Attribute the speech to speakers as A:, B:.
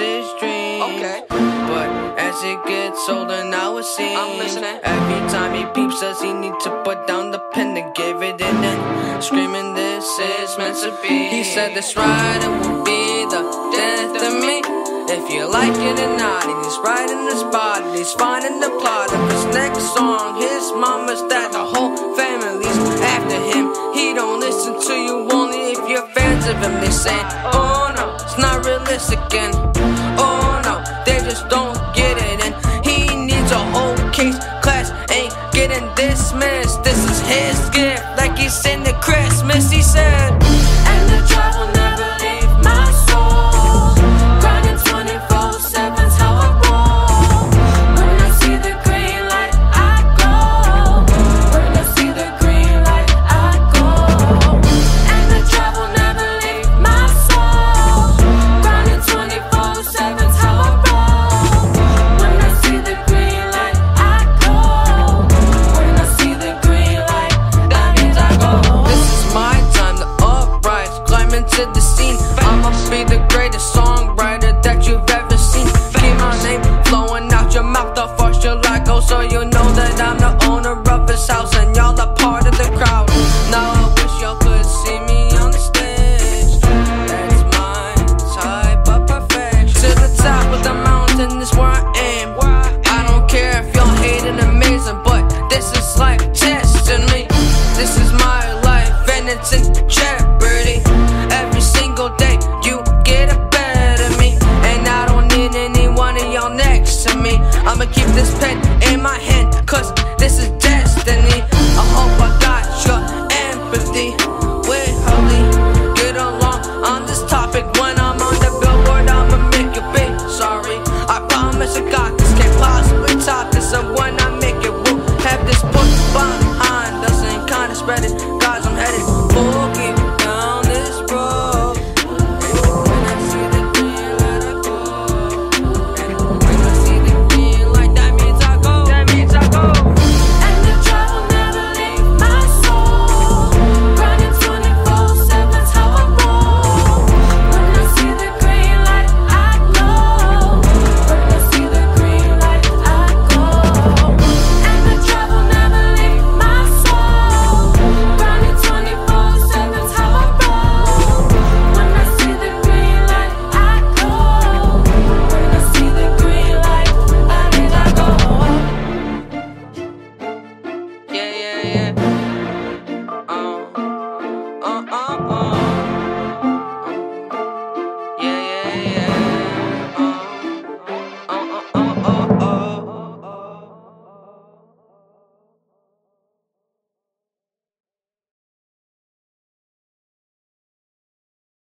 A: his dreams.
B: Okay.
A: But as he gets older now it seems,
B: I'm listening.
A: every time he peeps says he need to put down the pen to give it in and screaming this is meant to be. He said this writing will be the death of me. If you like it or not, and he's writing the spot, and he's finding the plot of his next song. His mama's that the whole family's after him. He don't listen to you only if you're fans of him. They say, oh no, it's not realistic and oh no, they just don't get it. And he needs a whole case, class ain't getting dismissed. This is his gift, like he's in the Christmas. He said,
C: and the drive will never leave my soul. Grinding 24/7's how I roll. When I see the green light, I go. When I see the green light, I go. And the drive will never leave my soul. Grinding 24/7's how I roll. When I see the green light, I go. When I see the green light, that means I go.
A: this is my time to uprise, climb into the scene. I'ma be the greatest songwriter that you've ever seen. Keep my name flowing out your mouth, the first you'll like, oh, so you